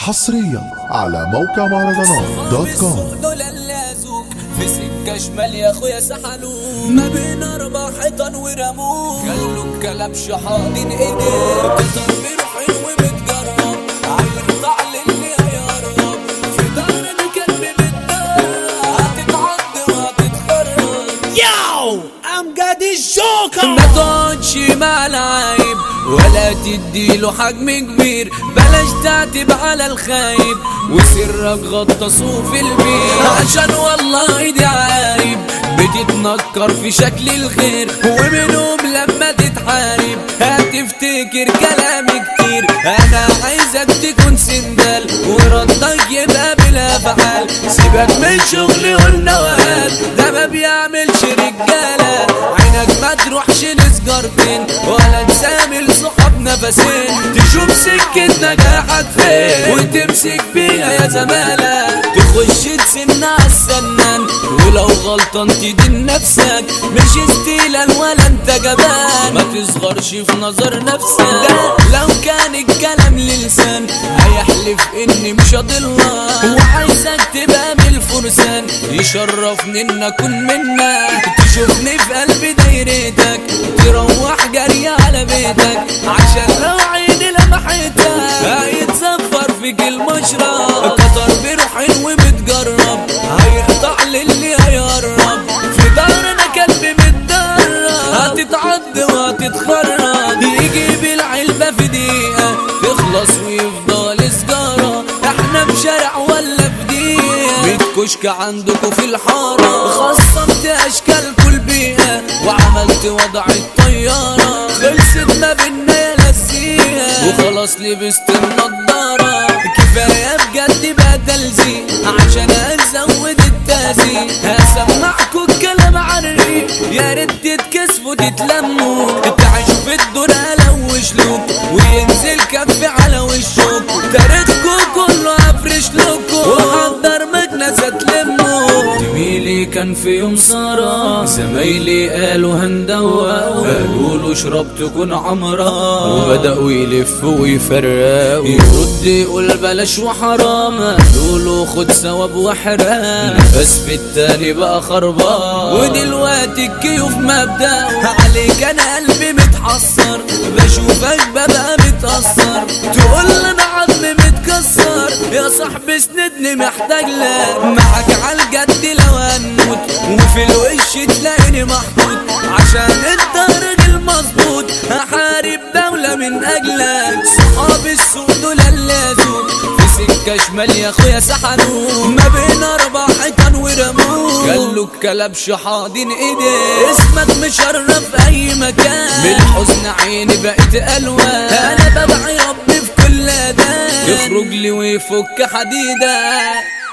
حصريا على موقع مهرجانات دوت كوم. في سكة شمال يا اخويا سحلوه ما بين 4 حيطان ورموه، قالوا الكلام شحاطين ايديه بتطبير حلو متجرب هيقطع للي هيقرب في دارنا كلب بالدار هتتعض وهتتخرج. ياو امجد الجوكر ما تقعدش مع العايب ولا تديله حجم كبير، بلاش تعتب على الخايب وسرك غطسوه في البيت عشان والله دي عايب بتتنكر في شكل الخير ومنهم لما تتحارب هتفتكر كلام كتير. انا عايزك تكون سندال وردك يبقى بلا فعال، سيبك من شغلي والنوال ده ما بيعملش رجاله، عينك ما تروحش لسجارتين ولا تسامل صحاب نفسين، تشوف سكة نجاحك فين وتمسك فيها يا زمالة، تخش تسن عالسنان ولو غلطان تدين نفسك مش استيلان ولا انت جبان، ما تصغرش في نظر نفسك ده لو كان الكلام للسان هيحلف اني مش هضلك وعايزك تبقى من الفرسان، يشرفني ان اكون منك تشوفني في قلب دايرتك تروح جري على بيتك عشان لو عيني لمحتك هيتزفر فيك المشرب، كتر بروحين ومتجرب هيقطع للي هيقرب في دارنا كلب متدرب هتتعض وهتتخرج، يجيب العلبة في دقيقة تخلص ويفضل سجارة، احنا بشارع ولا في دقيقة 100 كشك عندكوا في الحارة، خصمت اشكال كل بيئة وعملت وضع الطيارة خلصت ما بينا يا لسيها وخلاص لبست النضارة، كفاية بجد بقى تلزيق عشان ازود التهزيق، هسمعكوا الكلام عري يا ريت تتكسفوا تتلموا تعيش في الدور الوش لوك وينزل كف على وشك تاريخكوا كله افرش لكم وحضر مكنسة تلموا. زميلي كان في يوم سهرة زمايلي قالوا هندوق قالوا له اشرب تكون عمرة وبدأوا يلفوا ويفرقوا يرد يقول بلاش وحرام قالوا له خد ثواب وحرام نفس في التاني بقى خربان ودلوقتي الكيوف مبدأ عليك انا قلبي متحسر بشوفك ببقى متأثر تقول انا عظمي متكسر يا صاحبي اسندني محتاج لك معاك عالجد لو هنموت وفي الوش تلاقيني محطوط عشان انت راجل مظبوط هحارب دولة من اجلك صحاب السوق دول اللازوق في سكة شمال يا اخويا سحلوه ما بين 4 حيطان ورموه، قالوا الكلام شحاضين ايديه اسمك مشرف في اي مكان بالحزن عيني بقيت الوان انا بدعي ربي في كل اداء يخرج لي ويفك حديدة.